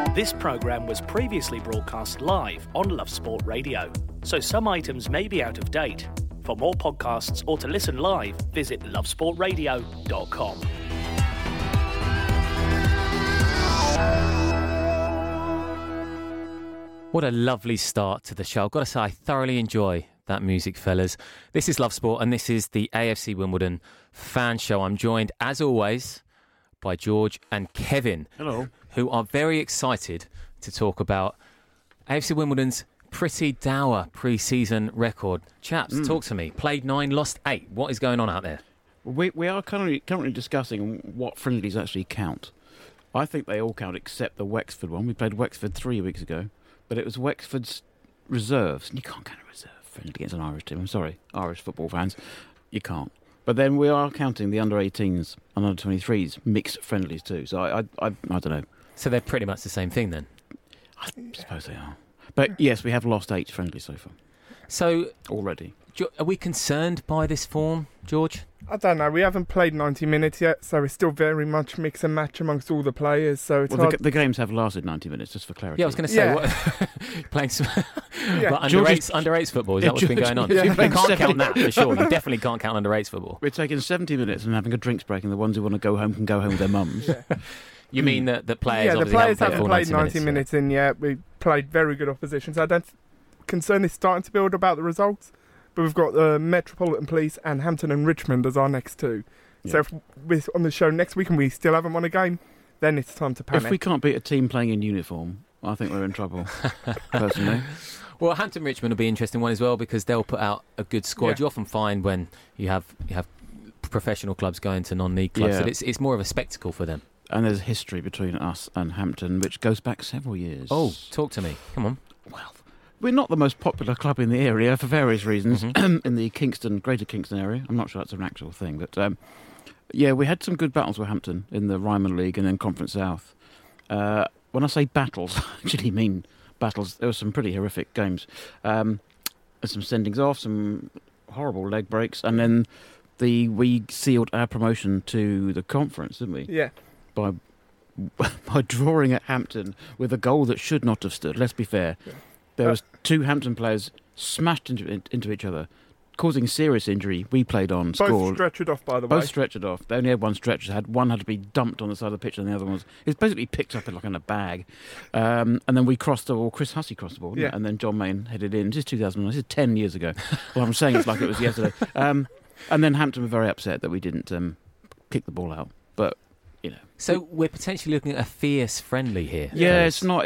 This programme was previously broadcast live on Love Sport Radio, so some items may be out of date. For more podcasts or to listen live, visit lovesportradio.com. What a lovely start to the show. I've got to say, I thoroughly enjoy that music, fellas. This is Love Sport, and this is the AFC Wimbledon fan show. I'm joined, as always, by George and Kevin. Hello. Who are very excited to talk about AFC Wimbledon's pretty dour pre-season record. Chaps, talk to me. Played 9, lost 8. What is going on out there? We are currently discussing what friendlies actually count. I think they all count except the Wexford one. We played Wexford 3 weeks ago, but it was Wexford's reserves. And you can't count a reserve friendly against an Irish team. I'm sorry, Irish football fans. You can't. But then we are counting the under-18s and under-23s mixed friendlies too. So I don't know. So they're pretty much the same thing then? I suppose they are. But yes, we have lost 8 friendlies so far. So already. Are we concerned by this form, George? I don't know. We haven't played 90 minutes yet, so it's still very much mix and match amongst all the players. So it's hard. The games have lasted 90 minutes, just for clarity. Yeah, I was going to say, playing some under-8s football, is that what's been going on? Yeah. You can't count that, for sure. You definitely can't count under-8s football. We're taking 70 minutes and having a drinks break, and the ones who want to go home can go home with their mums. Yeah. You mean that the players the obviously players haven't haven't played 90 minutes in yet. We played very good opposition, so I don't concern is starting to build about the results. But we've got the Metropolitan Police and Hampton and Richmond as our next two. Yeah. So if we're on the show next week and we still haven't won a game, then it's time to panic. If we can't beat a team playing in uniform, I think we're in trouble, personally. Well, Hampton Richmond will be an interesting one as well because they'll put out a good squad. Yeah. You often find when you have professional clubs going to non-league clubs that it's more of a spectacle for them. And there's a history between us and Hampton, which goes back several years. Oh, talk to me. Come on. Well, we're not the most popular club in the area for various reasons, in the Greater Kingston area. I'm not sure that's an actual thing, but we had some good battles with Hampton in the Ryman League and then Conference South. When I say battles, I actually mean battles. There were some pretty horrific games. There's some sendings off, some horrible leg breaks, and then we sealed our promotion to the conference, didn't we? Yeah. By drawing at Hampton with a goal that should not have stood. Let's be fair. Yeah. There was 2 Hampton players smashed into each other, causing serious injury. We played on, scored. Both stretchered off, by the way. Both stretchered off. They only had one stretcher. One had to be dumped on the side of the pitch, and the other one was basically picked up like in a bag. And then we crossed the ball. Chris Hussey crossed the ball, and then John Mayne headed in. This is 2009. This is 10 years ago. Well, I'm saying it's like it was yesterday. And then Hampton were very upset that we didn't kick the ball out. But so we're potentially looking at a fierce friendly here. Yeah, it's not.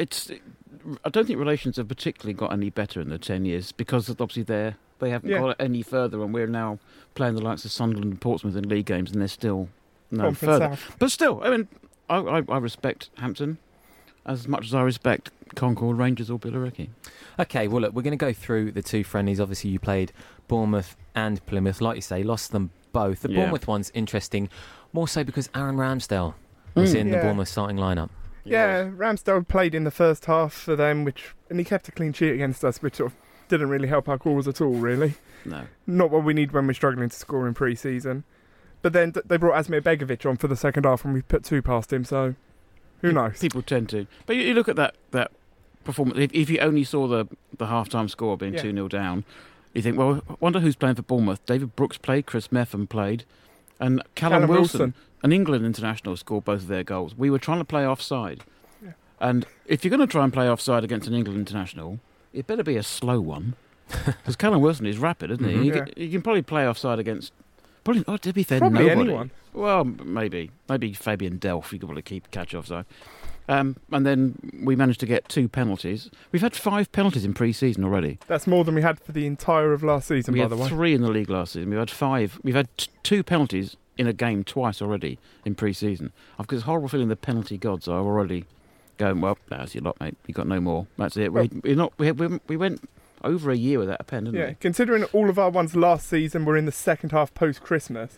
I don't think relations have particularly got any better in the 10 years because obviously they haven't got any further, and we're now playing the likes of Sunderland and Portsmouth in league games, and they're still no further. South. But still, I mean, I respect Hampton as much as I respect Concord, Rangers or Billericay. Okay, well, look, we're going to go through the 2 friendlies. Obviously, you played Bournemouth and Plymouth. Like you say, lost them both. The Bournemouth one's interesting, more so because Aaron Ramsdale was in the Bournemouth starting lineup. Yeah, Ramsdale played in the first half for them, and he kept a clean sheet against us, which sort of didn't really help our cause at all, really. No. Not what we need when we're struggling to score in pre-season. But then they brought Asmir Begovic on for the second half, and we put 2 past him, so who knows? People tend to. But you look at that performance, if you only saw the half-time score being 2-0 down, you think, well, I wonder who's playing for Bournemouth. David Brooks played, Chris Metham played, and Callum Wilson. An England international scored both of their goals. We were trying to play offside. Yeah. And if you're going to try and play offside against an England international, it better be a slow one. Because Callum Wilson is rapid, isn't he? You can probably play offside against... to be fair, probably nobody. Anyone. Well, maybe. Maybe Fabian Delph, you could probably catch offside. And then we managed to get 2 penalties. We've had 5 penalties in pre-season already. That's more than we had for the entire of last season, by the way. We had 3 in the league last season. We've had 5. We've had 2 penalties in a game twice already in pre-season. I've got this horrible feeling the penalty gods are already going, well, that's your lot, mate. You got no more. That's it. Well, we went over a year without a pen, didn't we? Considering all of our ones last season were in the second half post-Christmas,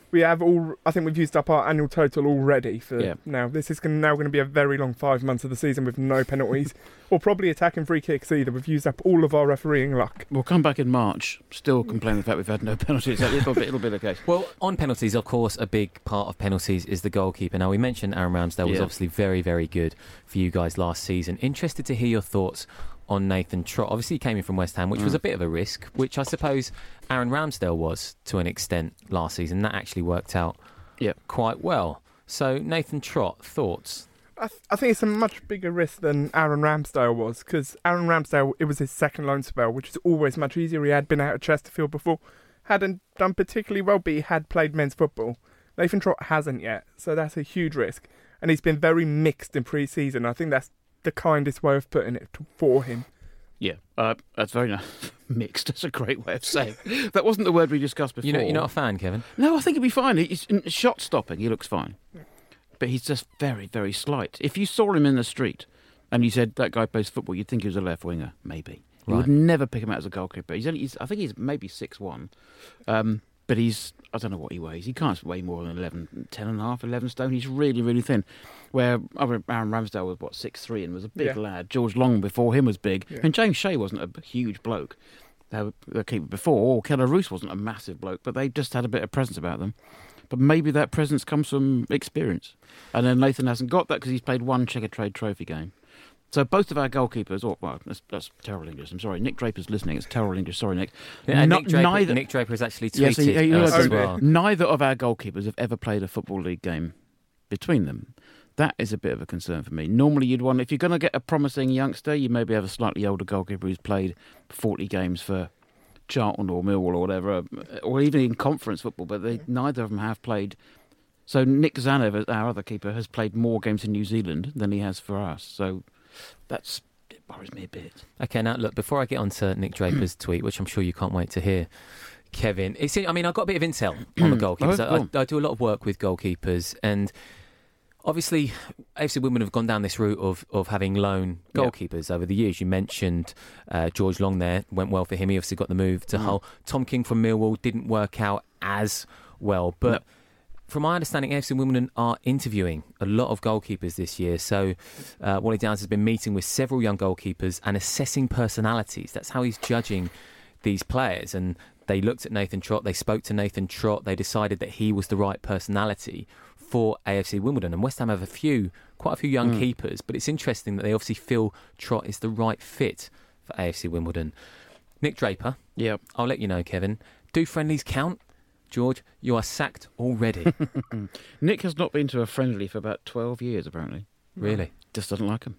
We have I think we've used up our annual total already for now. This is now going to be a very long 5 months of the season with no penalties, or probably attacking free kicks either. We've used up all of our refereeing luck. We'll come back in March, still complaining the fact we've had no penalties. It'll be the case. Well, on penalties, of course, a big part of penalties is the goalkeeper. Now, we mentioned Aaron Ramsdale was obviously very, very good for you guys last season. Interested to hear your thoughts on Nathan Trott. Obviously, he came in from West Ham, which was a bit of a risk, which I suppose Aaron Ramsdale was to an extent last season. That actually worked out quite well. So, Nathan Trott, thoughts? I think it's a much bigger risk than Aaron Ramsdale was, because Aaron Ramsdale, it was his second loan spell, which is always much easier. He had been out of Chesterfield before, hadn't done particularly well, but he had played men's football. Nathan Trott hasn't yet, so that's a huge risk. And he's been very mixed in pre-season. I think that's the kindest way of putting it for him. Yeah, that's very nice. Mixed, that's a great way of saying. That wasn't the word we discussed before. You're not a fan, Kevin? No, I think he'd be fine. He's shot stopping, he looks fine. Yeah. But he's just very, very slight. If you saw him in the street and you said that guy plays football, you'd think he was a left winger, maybe. You would never pick him out as a goalkeeper. I think he's maybe 6'1", but I don't know what he weighs. He can't weigh more than 11 stone. He's really, really thin. Where Aaron Ramsdale was, 6'3", and was a big lad. George Long before him was big. Yeah. And James Shea wasn't a huge bloke. The keeper before, or Keller Roos wasn't a massive bloke, but they just had a bit of presence about them. But maybe that presence comes from experience. And then Nathan hasn't got that because he's played one Checkatrade Trophy game. So both of our goalkeepers, that's terrible English. I'm sorry, Nick Draper's listening. It's terrible English. Sorry, Nick. Yeah, Nick Draper has actually tweeted as well. Neither of our goalkeepers have ever played a Football League game between them. That is a bit of a concern for me. Normally you'd want, if you're going to get a promising youngster, you maybe have a slightly older goalkeeper who's played 40 games for Charlton or Millwall or whatever, or even in conference football, but neither of them have played. So Nick Zanev, our other keeper, has played more games in New Zealand than he has for us. So it worries me a bit. Okay, now look, before I get on to Nick Draper's tweet, which I'm sure you can't wait to hear, Kevin, I've got a bit of intel on the goalkeepers. I do a lot of work with goalkeepers, and obviously AFC Wimbledon have gone down this route of having loan goalkeepers over the years. You mentioned George Long there, went well for him. He obviously got the move to Hull. Tom King from Millwall didn't work out as well, but from my understanding, AFC Wimbledon are interviewing a lot of goalkeepers this year. So Wally Downs has been meeting with several young goalkeepers and assessing personalities. That's how he's judging these players. And they looked at Nathan Trott, they spoke to Nathan Trott, they decided that he was the right personality for AFC Wimbledon. And West Ham have quite a few young keepers, but it's interesting that they obviously feel Trott is the right fit for AFC Wimbledon. Nick Draper, I'll let you know, Kevin. Do friendlies count? George, you are sacked already. Nick has not been to a friendly for about 12 years, apparently. Really? Just doesn't like them.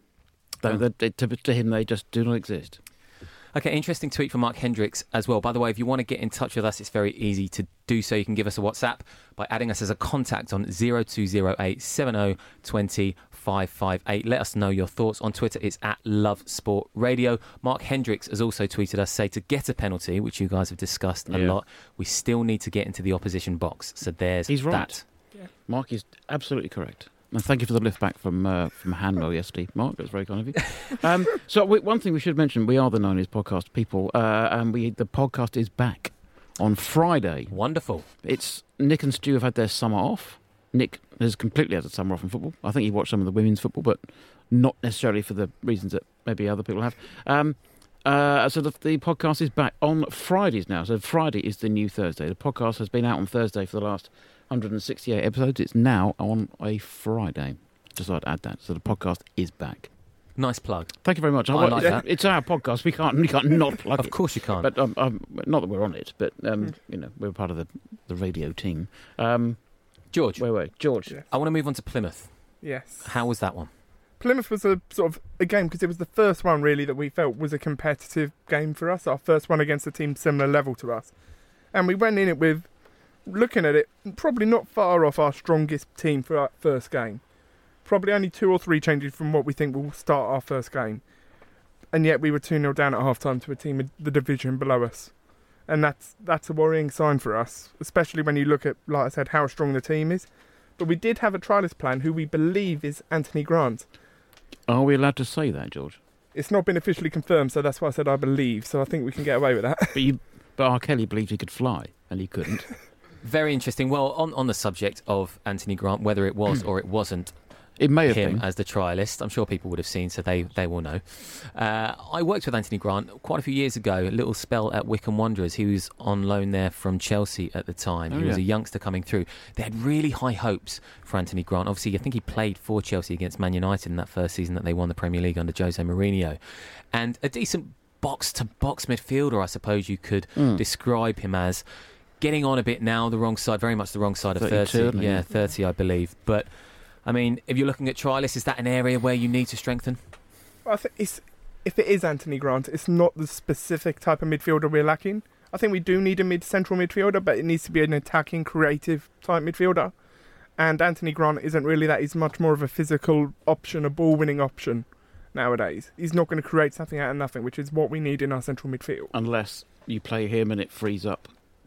To him, they just do not exist. Okay, interesting tweet from Mark Hendricks as well. By the way, if you want to get in touch with us, it's very easy to do so. You can give us a WhatsApp by adding us as a contact on 0208 7020 558. Let us know your thoughts. On Twitter, it's at Love Sport Radio. Mark Hendricks has also tweeted us, say to get a penalty, which you guys have discussed a lot, we still need to get into the opposition box. So he's right. That. Yeah. Mark is absolutely correct. And thank you for the lift back from Hanwell yesterday, Mark. That's very kind of you. So one thing we should mention, we are the 90s podcast people, and the podcast is back on Friday. Wonderful. It's Nick and Stu have had their summer off. Nick has completely had a summer off in football. I think he watched some of the women's football, but not necessarily for the reasons that maybe other people have. So the podcast is back on Fridays now. So Friday is the new Thursday. The podcast has been out on Thursday for the last 168 episodes. It's now on a Friday. Just thought I'd add that. So the podcast is back. Nice plug. Thank you very much. I like that. It's our podcast. We can't not plug it. Of course you can't. But not that we're on it, but we're part of the radio team. George. Wait, George. Yes. I want to move on to Plymouth. Yes. How was that one? Plymouth was a sort of a game because it was the first one really that we felt was a competitive game for us. Our first one against a team similar level to us, and we went in it with, looking at it, probably not far off our strongest team for our first game. Probably only 2 or 3 changes from what we think will start our first game. And yet we were 2-0 down at half-time to a team in the division below us. And that's a worrying sign for us, especially when you look at, like I said, how strong the team is. But we did have a trialist plan who we believe is Anthony Grant. Are we allowed to say that, George? It's not been officially confirmed, so that's why I said I believe. So I think we can get away with that. But R. Kelly believed he could fly, and he couldn't. Very interesting. Well, on the subject of Anthony Grant, whether it was or it wasn't It may have him been. as the trialist, I'm sure people would have seen, so they will know. I worked with Anthony Grant quite a few years ago, a little spell at Wycombe Wanderers. He was on loan there from Chelsea at the time. He was a youngster coming through. They had really high hopes for Anthony Grant. Obviously, I think he played for Chelsea against Man United in that first season that they won the Premier League under Jose Mourinho. And a decent box-to-box midfielder, I suppose you could describe him as. Getting on a bit now, the wrong side, very much the wrong side of 30. Yeah, 30, I believe. But I mean, if you're looking at trialists, is that an area where you need to strengthen? I think if it is Anthony Grant, it's not the specific type of midfielder we're lacking. I think we do need a central midfielder, but it needs to be an attacking, creative type midfielder. And Anthony Grant isn't really that. He's much more of a physical option, a ball-winning option nowadays. He's not going to create something out of nothing, which is what we need in our central midfield. Unless you play him and it frees up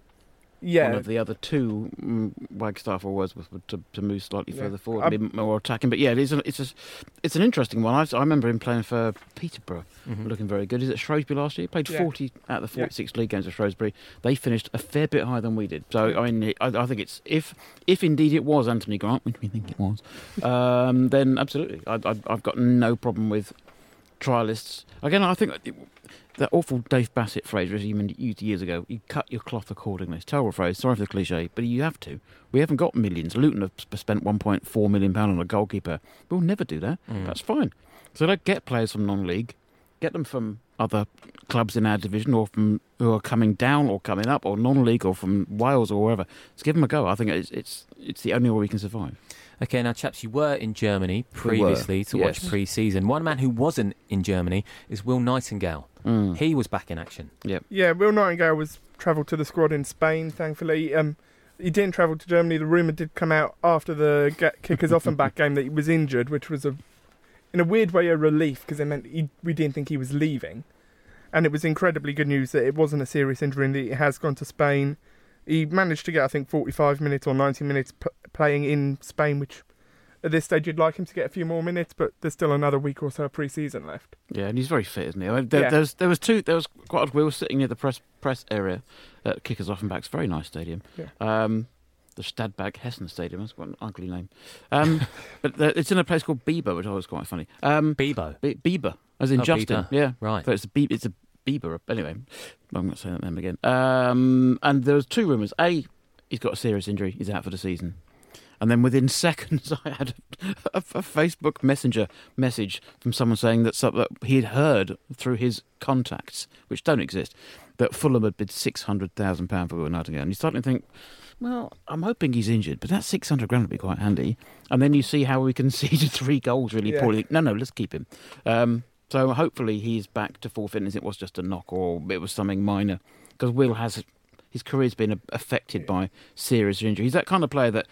Yeah. one of the other two, Wagstaff or Wordsworth, to move slightly further forward, be more attacking. But yeah, it's an interesting one. I remember him playing for Peterborough, looking very good. He's at Shrewsbury last year. He played 40 out of the 46 league games at Shrewsbury. They finished a fair bit higher than we did. So I mean, I think it's if indeed it was Anthony Grant, which we think it was, then absolutely, I've got no problem with trialists. Again, I think that awful Dave Bassett phrase, which he used years ago, you cut your cloth accordingly. It's a terrible phrase, sorry for the cliche, but you have to. We haven't got millions. Luton have spent £1.4 million on a goalkeeper. We'll never do that. That's fine. So don't get players from non-league. Get them from other clubs in our division, or from who are coming down or coming up, or non-league, or from Wales or wherever. Let's give them a go. I think it's the only way we can survive. Okay, now, chaps, you were in Germany previously to watch pre-season. One man who wasn't in Germany is Will Nightingale. He was back in action. Yeah, Will Nightingale was travelled to the squad in Spain, thankfully. He didn't travel to Germany. The rumour did come out after the Kickers-Offenbach game that he was injured, which was, in a weird way, a relief, because it meant we didn't think he was leaving. And it was incredibly good news that it wasn't a serious injury and that he has gone to Spain. He managed to get, I think, 45 minutes or 90 minutes playing in Spain, which at this stage you'd like him to get a few more minutes, but there's still another week or so of pre-season left. Yeah, and he's very fit, isn't he? There was quite. We were sitting near the press area at Kickers-Offenbach's very nice stadium. Yeah. The Stadtberg Hessen Stadium. That's quite an ugly name. But it's in a place called Biber, which I was quite funny. Biber? Biber, as in Justin. Bieber. Yeah, right. So it's a Bieber. Anyway, I'm not saying that name again. And there was two rumours. A, he's got a serious injury. He's out for the season. And then within seconds, I had a Facebook Messenger message from someone saying that he had heard through his contacts, which don't exist, that Fulham had bid £600,000 for Will Nightingale. And you start to think, well, I'm hoping he's injured, but that £600,000 would be quite handy. And then you see how we conceded 3 goals really poorly. No, let's keep him. So hopefully he's back to full fitness. It was just a knock, or it was something minor, because Will his career's been affected by serious injury. He's that kind of player that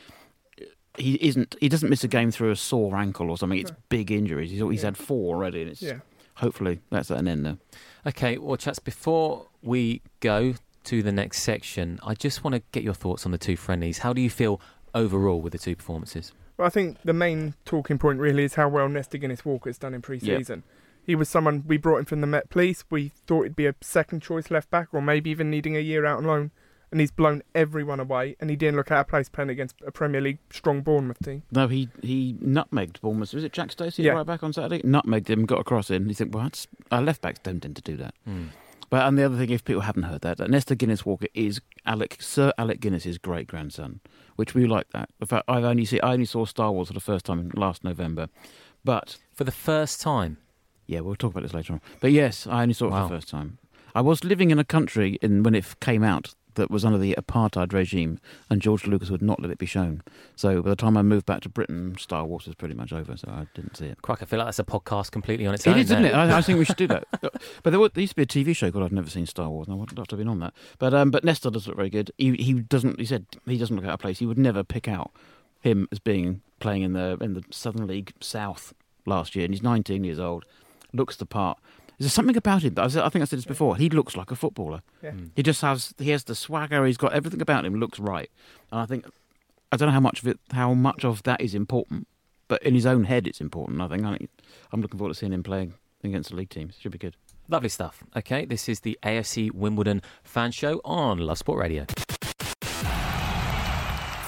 he doesn't miss a game through a sore ankle or something. It's big injuries. He's had 4 already, and it's hopefully that's at an end now. Okay, well, chaps, before we go to the next section, I just want to get your thoughts on the 2 friendlies. How do you feel overall with the 2 performances? Well, I think the main talking point really is how well Nesta Guinness-Walker's done in pre-season. Yep. He was someone we brought in from the Met Police. We thought he'd be a second choice left back, or maybe even needing a year out on loan. And he's blown everyone away, and he didn't look out of place playing against a Premier League strong Bournemouth team. No, he nutmegged Bournemouth. Was it Jack Stacey right back on Saturday? Nutmegged him, got a cross in. You think, well, our left backs don't tend to do that. But and the other thing, if people haven't heard that Nesta Guinness-Walker is Sir Alec Guinness's great grandson, which we like that. In fact, I only saw Star Wars for the first time last November, but for the first time. Yeah, we'll talk about this later on. But yes, I only saw it for the first time. I was living in a country when it came out that was under the apartheid regime, and George Lucas would not let it be shown. So by the time I moved back to Britain, Star Wars was pretty much over, so I didn't see it. Quite, I feel like that's a podcast completely on its own. It is, isn't it? I think we should do that. But there used to be a TV show called I've Never Seen Star Wars, and I would love to have been on that. But Nesta does look very good. He said he doesn't look out of place. He would never pick out him as playing in the Southern League South last year, and he's 19 years old, looks the part. There's something about him. I think I said this before. He looks like a footballer. Yeah. He has the swagger. He's got everything about him looks right. And I don't know how much of that is important, but in his own head it's important. I think I'm looking forward to seeing him playing against the league teams. Should be good. Lovely stuff. Okay, this is the AFC Wimbledon fan show on Love Sport Radio.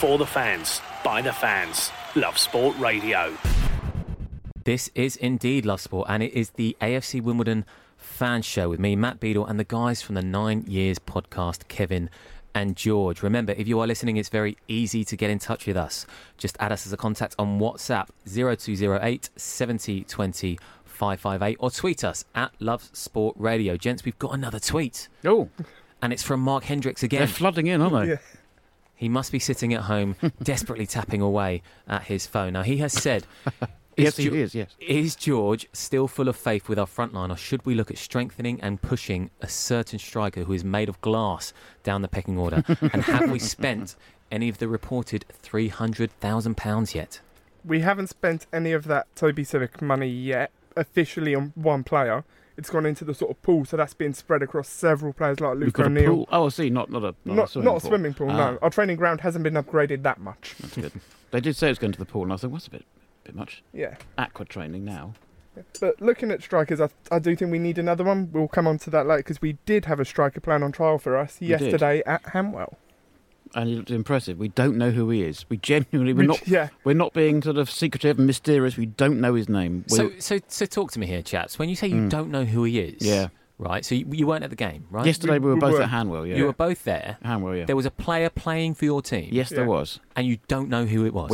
For the fans, by the fans. Love Sport Radio. This is indeed Love Sport, and it is the AFC Wimbledon fan show with me, Matt Beadle, and the guys from the 9 Years podcast, Kevin and George. Remember, if you are listening, it's very easy to get in touch with us. Just add us as a contact on WhatsApp 0208 70 20 558 or tweet us at Love Sport Radio. Gents, we've got another tweet. Oh, And it's from Mark Hendricks again. they're flooding in, aren't they? Yeah. He must be sitting at home, desperately tapping away at his phone. Now, he has said... Yes, he is, yes. Is George still full of faith with our front line, or should we look at strengthening and pushing a certain striker who is made of glass down the pecking order? And have we spent any of the reported £300,000 yet? We haven't spent any of that Toby Civic money yet, officially on one player. It's gone into the sort of pool, so that's been spread across several players like We've Luke got a O'Neill. pool. Oh, I see, not a swimming pool, no. Our training ground hasn't been upgraded that much. That's good. They did say it was going to the pool, and I thought, what's a bit much? Yeah. Aqua training now. But looking at strikers, I do think we need another one. We'll come on to that later, because we did have a striker plan on trial for us yesterday at Hamwell. And he looked impressive. We don't know who he is. We genuinely, we're not being sort of secretive and mysterious. We don't know his name. So talk to me here, chaps. When you say you don't know who he is, yeah, right? So you weren't at the game, right? Yesterday we were both at Hanwell. Yeah, you were both there. Hanwell, yeah. There was a player playing for your team. Yes, there was. And you don't know who it was.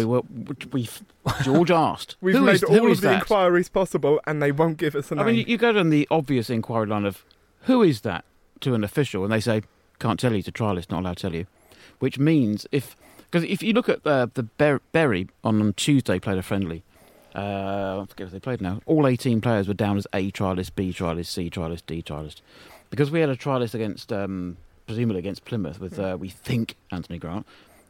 George asked. We've made all of the inquiries possible, and they won't give us a name. I mean, you go down the obvious inquiry line of who is that to an official, and they say can't tell you. It's a trialist, not allowed to tell you. Which means because if you look at the Bury on Tuesday played a friendly. I forget what they played now. All 18 players were down as A trialist, B trialist, C trialist, D trialist. Because we had a trialist against, presumably against Plymouth with, we think, Anthony Grant.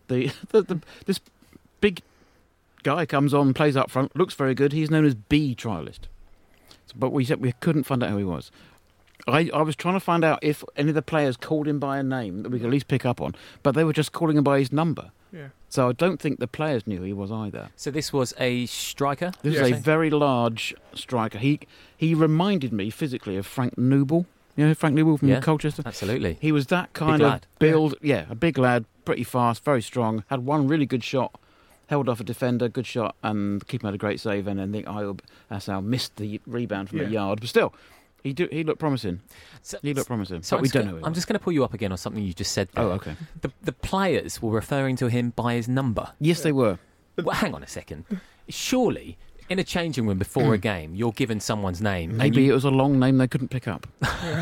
This big guy comes on, plays up front, looks very good. He's known as B trialist. But we said we couldn't find out who he was. I was trying to find out if any of the players called him by a name that we could at least pick up on, but they were just calling him by his number. Yeah. So I don't think the players knew who he was either. So this was a striker? This is a very large striker. He reminded me physically of Frank Nouble. You know Frank Nouble from Colchester? Absolutely. He was that kind of build. Yeah, a big lad, pretty fast, very strong, had one really good shot, held off a defender, good shot, and the keeper had a great save, and then Ayub Assal missed the rebound from a yard. But still... He looked promising. He looked promising. So but we don't know. I'm just going to pull you up again on something you just said there. Oh, okay. The players were referring to him by his number. Yes, they were. Well, hang on a second. Surely, in a changing room before a game, you're given someone's name. Maybe it was a long name they couldn't pick up.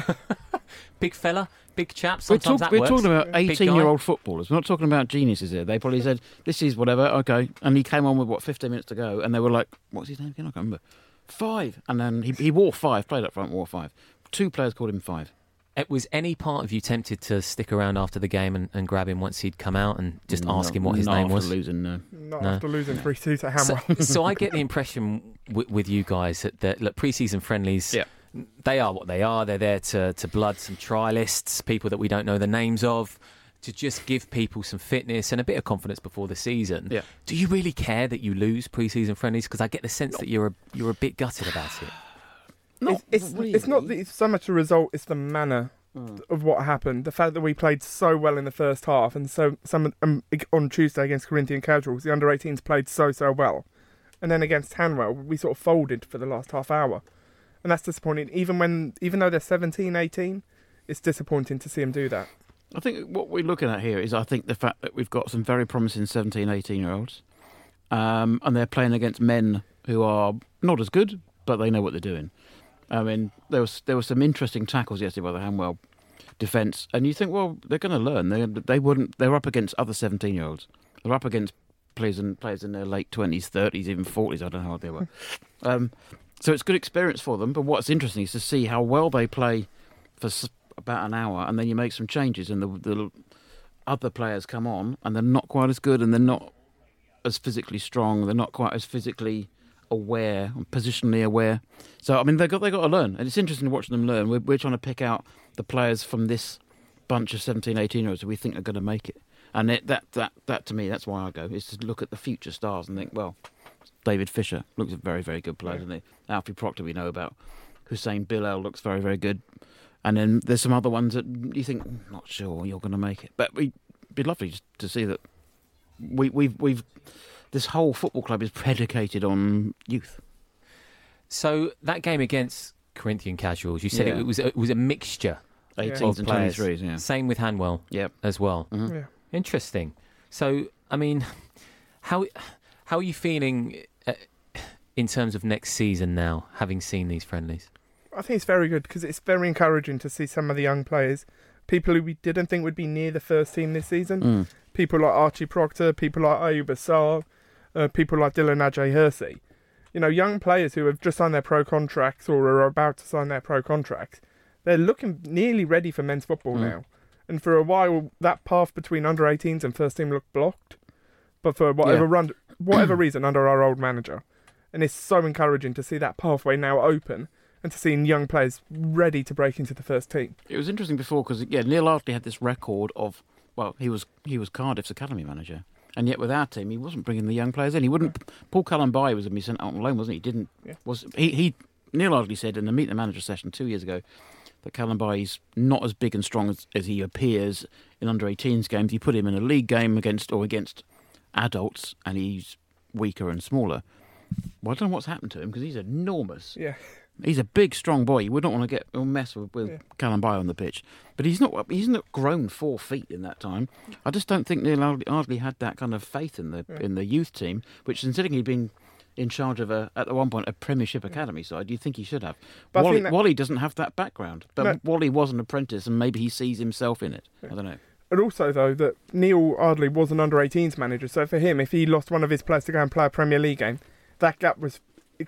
Big fella, big chap. We're Sometimes talking about 18-year-old footballers. We're not talking about geniuses here. They probably said, "This is whatever." Okay, and he came on with 15 minutes to go, and they were like, "What's his name again? I can't remember." 5, and then he wore 5, played up front, wore 5. 2 players called him 5. Was any part of you tempted to stick around after the game and grab him once he'd come out and just ask him what his name was? Not after losing 3-2 to Hamwell. So I get the impression with you guys that look, pre-season friendlies, they are what they are. They're there to blood some trialists, people that we don't know the names of, to just give people some fitness and a bit of confidence before the season. Yeah. Do you really care that you lose pre-season friendlies? Because I get the sense that you're a bit gutted about it. It's not so much the result; it's the manner of what happened. The fact that we played so well in the first half, and on Tuesday against Corinthian Casuals, the under-18s played so well, and then against Hanwell, we sort of folded for the last half hour, and that's disappointing. Even though they're 17, 18, it's disappointing to see them do that. I think what we're looking at here is, I think, the fact that we've got some very promising 17, 18-year-olds, and they're playing against men who are not as good, but they know what they're doing. I mean, there were some interesting tackles yesterday by the Hanwell defence, and you think, well, they're going to learn. They're up against other 17-year-olds. They're up against players in their late 20s, 30s, even 40s. I don't know how old they were. So it's good experience for them. But what's interesting is to see how well they play for about an hour, and then you make some changes, and the other players come on, and they're not quite as good, and they're not as physically strong. They're not quite as physically aware, positionally aware. So I mean, they got to learn, and it's interesting to watch them learn. We're trying to pick out the players from this bunch of 17, 18-year-olds who we think are going to make it, and that to me, that's why I go, is to look at the future stars and think, well, David Fisher looks a very, very good player, doesn't he? Alfie Proctor we know about. Hussein Bilal looks very, very good. And then there's some other ones that you think, not sure you're going to make it. But it'd be lovely to see that we've this whole football club is predicated on youth. So that game against Corinthian Casuals, you said it was a mixture. 18s and 23s, yeah. Same with Hanwell as well. Mm-hmm. Yeah. Interesting. So, I mean, how are you feeling in terms of next season now, having seen these friendlies? I think it's very good because it's very encouraging to see some of the young players, people who we didn't think would be near the first team this season. People like Archie Proctor, people like Ayub Assar, people like Dylan Ajay-Hersey. You know, young players who have just signed their pro contracts or are about to sign their pro contracts. They're looking nearly ready for men's football now. And for a while, that path between under-18s and first team looked blocked. But for whatever reason, under our old manager. And it's so encouraging to see that pathway now open and to see young players ready to break into the first team. It was interesting before because, Neil Ardley had this record of, he was Cardiff's academy manager. And yet with our team, he wasn't bringing the young players in. He wouldn't. Paul Cullen-By was going to be sent out on loan, wasn't he? Didn't. Yeah. Neil Ardley said in the Meet the Manager session 2 years ago that Cullen-By is not as big and strong as he appears in under-18s games. You put him in a league game against adults, and he's weaker and smaller. Well, I don't know what's happened to him because he's enormous. Yeah. He's a big, strong boy. You would not want to mess with Cullen-By on the pitch. But he's not grown 4 feet in that time. I just don't think Neil Ardley had that kind of faith in the youth team, which, considering he'd been in charge of at one point a Premiership academy side, you'd think he should have. But Wally doesn't have that background. But Wally was an apprentice, and maybe he sees himself in it. I don't know. And also, though, that Neil Ardley was an under-18s manager, so for him, if he lost one of his players to go and play a Premier League game, that gap was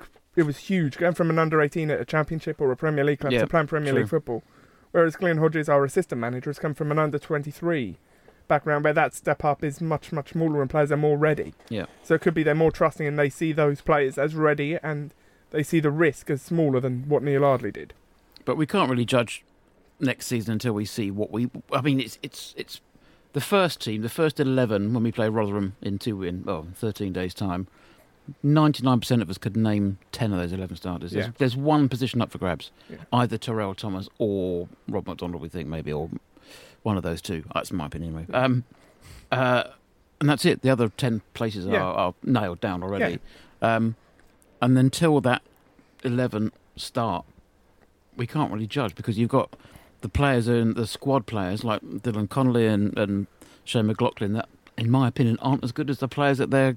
huge, going from an under-18 at a Championship or a Premier League club to playing Premier League football. Whereas Glenn Hodges, our assistant manager, has come from an under-23 background where that step up is much, much smaller and players are more ready. Yeah. So it could be they're more trusting and they see those players as ready and they see the risk as smaller than what Neil Ardley did. But we can't really judge next season until we see what it's the first team, the first 11 when we play Rotherham in 13 days' time. 99% of us could name 10 of those 11 starters. There's one position up for grabs. Yeah. Either Terrell Thomas or Rob McDonald, we think, maybe, or one of those two. That's my opinion, anyway. And that's it. The other 10 places are nailed down already. Yeah. And until that 11 start, we can't really judge because you've got the players and the squad players like Dylan Connolly and Shane McLaughlin that, in my opinion, aren't as good as the players that they're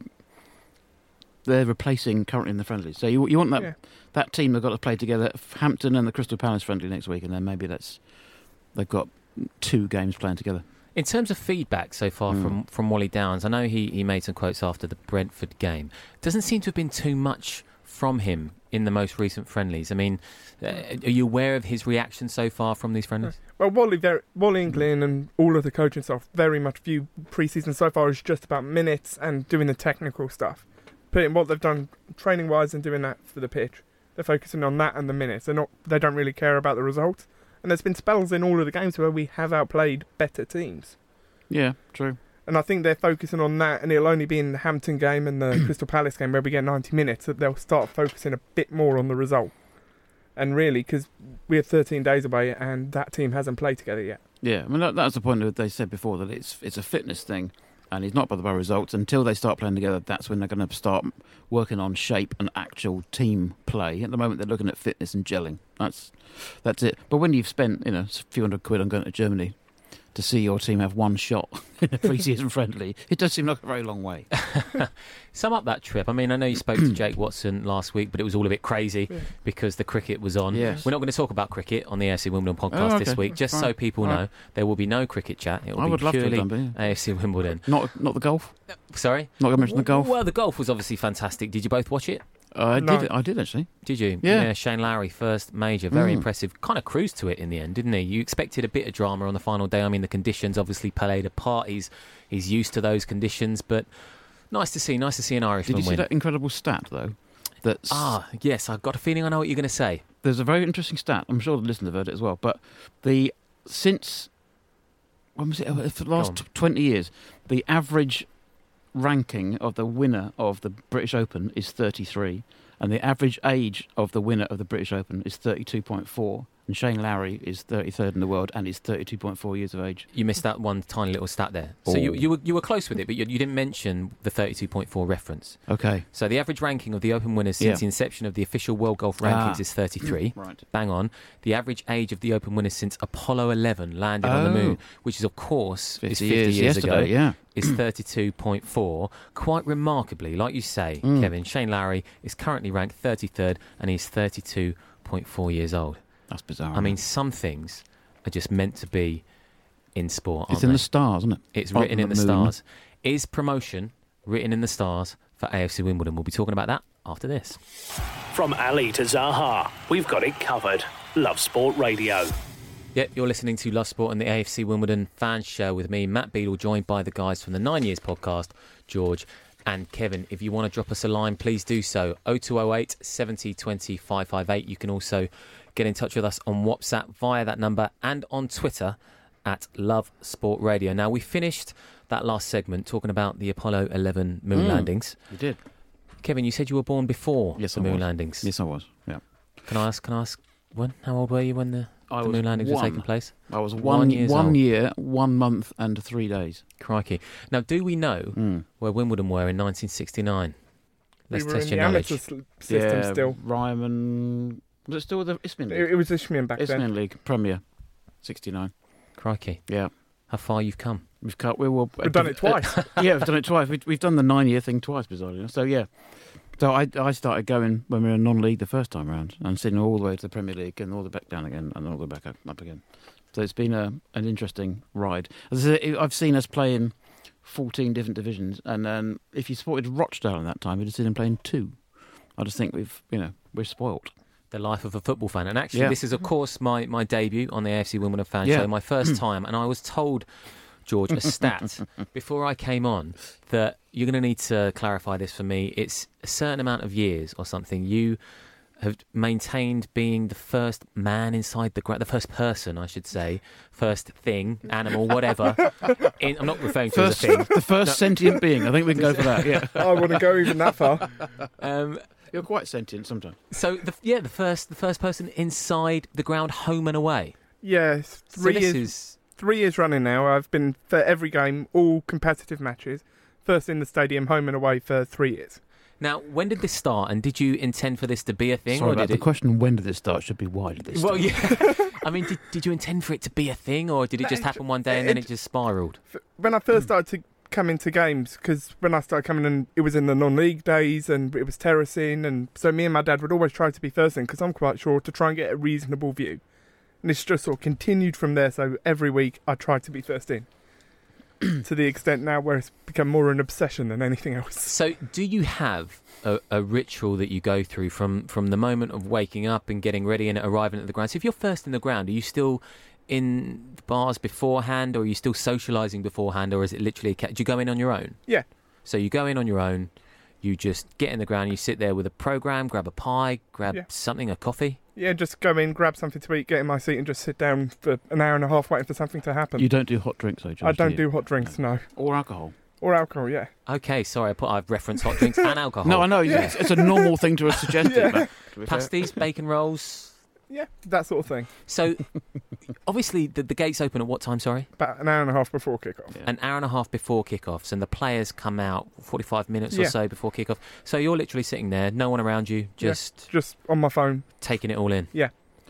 replacing currently in the friendlies. So you want that team they've got to play together, Hampton and the Crystal Palace friendly next week, and then maybe they've got 2 games playing together. In terms of feedback so far from Wally Downs, I know he made some quotes after the Brentford game. Doesn't seem to have been too much from him in the most recent friendlies. I mean, are you aware of his reaction so far from these friendlies? Well, Wally and Glenn and all of the coaching staff very much view pre-season so far as just about minutes and doing the technical stuff. Putting what they've done training-wise and doing that for the pitch. They're focusing on that and the minutes. They don't really care about the results. And there's been spells in all of the games where we have outplayed better teams. Yeah, true. And I think they're focusing on that, and it'll only be in the Hampton game and the Crystal Palace game where we get 90 minutes that they'll start focusing a bit more on the result. And really, because we're 13 days away and that team hasn't played together yet. Yeah, I mean, that was the point that they said before, that it's a fitness thing. And he's not bothered by results. Until they start playing together, that's when they're going to start working on shape and actual team play. At the moment, they're looking at fitness and gelling. That's it. But when you've spent a few £100 on going to Germany to see your team have one shot in a pre-season friendly, it does seem like a very long way. Sum up that trip. I mean, I know you spoke to Jake Watson last week, but it was all a bit crazy because the cricket was on. Yes. We're not going to talk about cricket on the AFC Wimbledon podcast this week, just so people know there will be no cricket chat. It will be purely AFC Wimbledon. Not the golf? Sorry? Not going to mention the golf? Well, the golf was obviously fantastic. Did you both watch it? I did actually. Did you? Yeah. Shane Lowry, first major, very impressive. Kind of cruised to it in the end, didn't he? You expected a bit of drama on the final day. I mean, the conditions obviously played a part. He's used to those conditions, but nice to see an Irishman win. Did you see that incredible stat, though? Yes, I've got a feeling I know what you're going to say. There's a very interesting stat. I'm sure the listeners have heard it as well. But since, when was it? For the last 20 years, the average ranking of the winner of the British Open is 33, and the average age of the winner of the British Open is 32.4, And Shane Lowry is 33rd in the world and is 32.4 years of age. You missed that one tiny little stat there. So you were close with it, but you didn't mention the 32.4 reference. Okay. So the average ranking of the Open winners since the inception of the official World Golf Rankings is 33. Right. Bang on. The average age of the Open winners since Apollo 11 landed on the moon, which is, of course, 50 years ago, is 32.4. Quite remarkably, like you say, Kevin, Shane Lowry is currently ranked 33rd and he's 32.4 years old. That's bizarre. I mean, some things are just meant to be in sport, aren't It's in the stars, isn't it? It's written in the stars. Is promotion written in the stars for AFC Wimbledon? We'll be talking about that after this. From Ali to Zaha, we've got it covered. Love Sport Radio. Yep, you're listening to Love Sport and the AFC Wimbledon Fans Show with me, Matt Beadle, joined by the guys from the 9 Years podcast, George and Kevin. If you want to drop us a line, please do so. 0208 70 20 558. You can also get in touch with us on WhatsApp via that number and on Twitter at Love Sport Radio. Now, we finished that last segment talking about the Apollo 11 moon landings. You did. Kevin, you said you were born before the moon landings. Yes, I was. Yeah. Can I ask when? How old were you when the moon landings were taking place? I was 1 year old. 1 year, 1 month and 3 days. Crikey. Now, do we know where Wimbledon were in 1969? Let's test your knowledge. We were in the amateur system still. Ryman... Was it still the Isthmian League? It was Isthmian back then. Isthmian League, Premier, 69. Crikey. Yeah. How far you've come? We've done it twice. Yeah, we've done it twice. We've done the 9 year thing twice, bizarrely. So, yeah. So I started going when we were in non-league the first time round and sitting all the way to the Premier League and all the way back down again and all the way back up again. So it's been an interesting ride. As I say, I've seen us play in 14 different divisions, and if you supported Rochdale in that time, you'd have seen him playing 2. I just think we're spoilt. The life of a football fan. And actually, this is, of course, my debut on the AFC Wimbledon Fan Show, my first time. And I was told, George, a stat before I came on that you're going to need to clarify this for me. It's a certain amount of years or something. You have maintained being the first man inside the ground, the first person, I should say, first thing, animal, whatever. I'm not referring to as a thing. The first sentient being. I think we can go for that, yeah. I wouldn't go even that far. You're quite sentient sometimes. So, the first person inside the ground, home and away. Yes, 3 years. 3 years running now. I've been for every game, all competitive matches. First in the stadium, home and away for 3 years. Now, when did this start, and did you intend for this to be a thing? Sorry, the question, when did this start, should be why did this start? Well, yeah. I mean, did you intend for it to be a thing, or did it just happen one day and then it just spiralled? When I first started to come into games, because when I started coming in, it was in the non-league days and it was terracing, and so me and my dad would always try to be first in, because I'm quite sure, to try and get a reasonable view. And it's just sort of continued from there, so every week I tried to be first in. To the extent now where it's become more an obsession than anything else. So do you have a ritual that you go through from the moment of waking up and getting ready and arriving at the ground? So if you're first in the ground, are you still in bars beforehand, or are you still socialising beforehand, or is it literally... Do you go in on your own? Yeah. So you go in on your own, you just get in the ground, you sit there with a programme, grab a pie, grab something, a coffee? Yeah, just go in, grab something to eat, get in my seat and just sit down for an hour and a half waiting for something to happen. You don't do hot drinks, though, George? I don't do hot drinks, no. Or alcohol? Or alcohol, yeah. Okay, sorry, I've referenced hot drinks and alcohol. No, I know, it's a normal thing to have suggested. Pasties, bacon rolls... Yeah, that sort of thing. So, obviously, the gates open at what time, sorry? About an hour and a half before kick-off. Yeah. An hour and a half before kick-offs, and the players come out 45 minutes or so before kick-off. So you're literally sitting there, no one around you, just on my phone. Taking it all in. Yeah.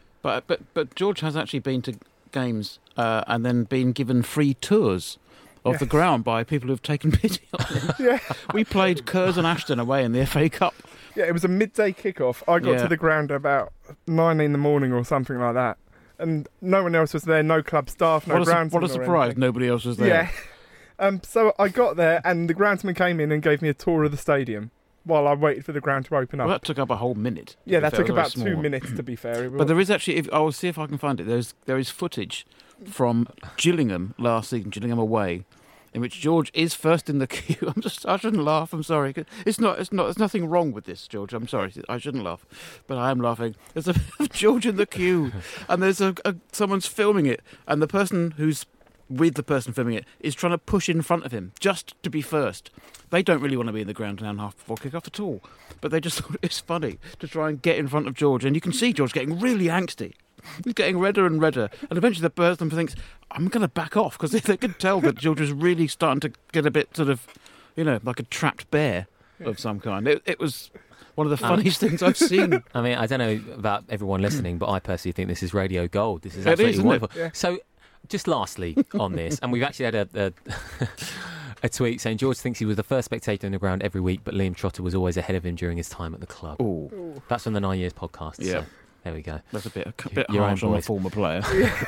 But George has actually been to games and then been given free tours of the ground by people who've taken pity on him. Yeah. We played Curzon Ashton away in the FA Cup. Yeah, it was a midday kick-off. I got to the ground about 9 in the morning or something like that. And no one else was there, no club staff, no groundsman. What a surprise, nobody else was there. Yeah. So I got there and the groundsman came in and gave me a tour of the stadium while I waited for the ground to open up. Well, that took up a whole minute. Yeah, that took about 2 minutes, to be fair. But there is actually, I will see if I can find it, there is footage from Gillingham last season, Gillingham away, in which George is first in the queue. I shouldn't laugh, I'm sorry. There's nothing wrong with this, George, I'm sorry. I shouldn't laugh, but I am laughing. There's a George in the queue, and there's someone's filming it, and the person who's with the person filming it is trying to push in front of him, just to be first. They don't really want to be in the ground an hour and a half before kick-off at all, but they just thought it's funny to try and get in front of George, and you can see George getting really angsty. He's getting redder and redder. And eventually the person thinks, I'm going to back off, because they could tell that George was really starting to get a bit sort of, like a trapped bear of some kind. It was one of the funniest things I've seen. I mean, I don't know about everyone listening, but I personally think this is radio gold. This is absolutely wonderful. Yeah. So, just lastly on this, and we've actually had a tweet saying George thinks he was the first spectator in the ground every week, but Liam Trotter was always ahead of him during his time at the club. Ooh. That's from the 9 Years podcast. Yeah. So there we go. That's a bit Your harsh own on a voice. former player.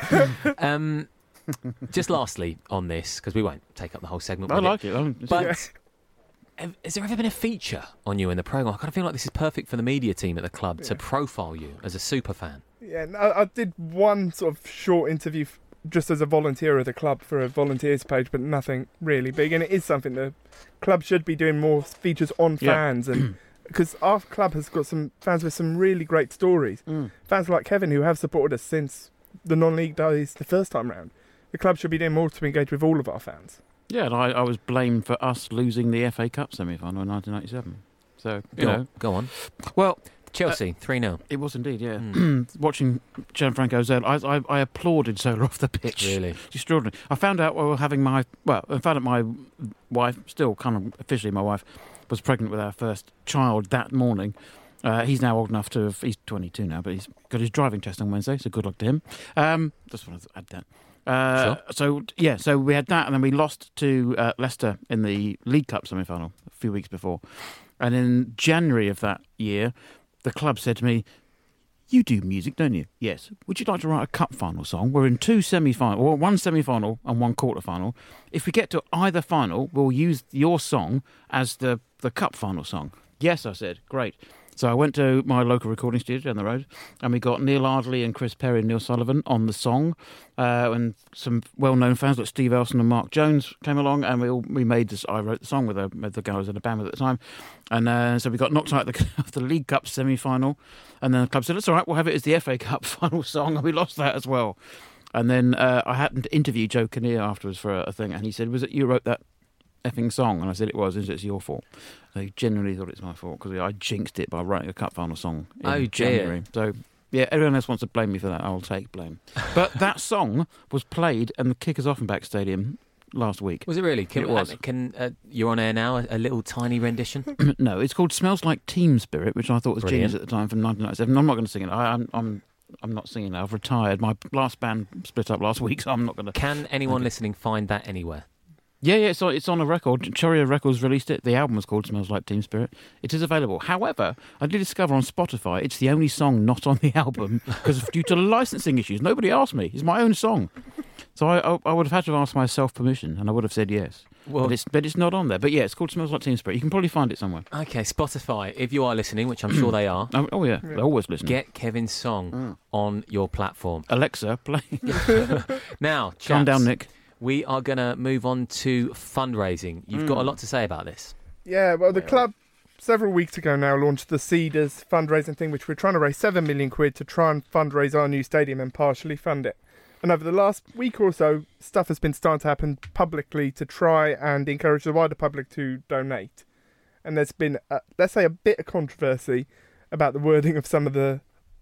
Just lastly on this, because we won't take up the whole segment. I with like it. But has there ever been a feature on you in the programme? I kind of feel like this is perfect for the media team at the club to profile you as a super fan. Yeah, no, I did one sort of short interview just as a volunteer of the club for a volunteers page, but nothing really big. And it is something the club should be doing more features on fans, and because our club has got some fans with some really great stories. Fans like Kevin who have supported us since the non-league days the first time round. The club should be doing more to engage with all of our fans. Yeah, and I was blamed for us losing the FA Cup semi-final in 1997. So, Go on. Well, Chelsea, 3-0. it was indeed, yeah. Watching Gianfranco Zola, I applauded Zola off the pitch. Really? It's extraordinary. I found out my wife, still kind of officially my wife, was pregnant with our first child that morning. He's now old enough he's 22 now, but he's got his driving test on Wednesday, so good luck to him. Just wanted to add that. Sure. So we had that, and then we lost to Leicester in the League Cup semi-final a few weeks before. And in January of that year, the club said to me, "You do music, don't you?" "Yes." "Would you like to write a cup final song? We're in two semi-final, or one semi-final and one quarter-final. If we get to either final, we'll use your song as the cup final song." "Yes," I said. "Great." So I went to my local recording studio down the road, and we got Neil Ardley and Chris Perry and Neil Sullivan on the song, and some well-known fans like Steve Elson and Mark Jones came along, and we made this. I wrote the song with the guy I was in a band with at the time, and so we got knocked out of the League Cup semi-final, and then the club said, "It's all right, we'll have it as the FA Cup final song," and we lost that as well. And then I happened to interview Joe Kinnear afterwards for a thing, and he said, "Was it you wrote that effing song?" And I said, "It was." "It's your fault." They genuinely thought it's my fault because I jinxed it by writing a cup final song in January. So, yeah, everyone else wants to blame me for that. I'll take blame. But that song was played in the Kickers Offenbach Stadium last week. Was it really? It was. You're on air now, a little tiny rendition? No, it's called Smells Like Teen Spirit, which I thought was genius at the time, from 1997. I'm not going to sing it. I'm not singing now. I've retired. My last band split up last week, so I'm not going to. Can anyone listening find that anywhere? Yeah, it's on a record. Choria Records released it. The album was called Smells Like Teen Spirit. It is available. However, I did discover on Spotify it's the only song not on the album because due to licensing issues. Nobody asked me. It's my own song. So I would have had to ask myself permission, and I would have said yes. Well, but it's not on there. But yeah, it's called Smells Like Teen Spirit. You can probably find it somewhere. Okay, Spotify, if you are listening, which I'm sure they are. Oh yeah, they're always listening. Get Kevin's song on your platform. Alexa, play. Now, chaps, calm down, Nick. We are going to move on to fundraising. You've got a lot to say about this. Yeah, well, the club several weeks ago now launched the Cedars fundraising thing, which we're trying to raise £7 million to try and fundraise our new stadium and partially fund it. And over the last week or so, stuff has been starting to happen publicly to try and encourage the wider public to donate. And there's been, let's say, a bit of controversy about the wording of some of the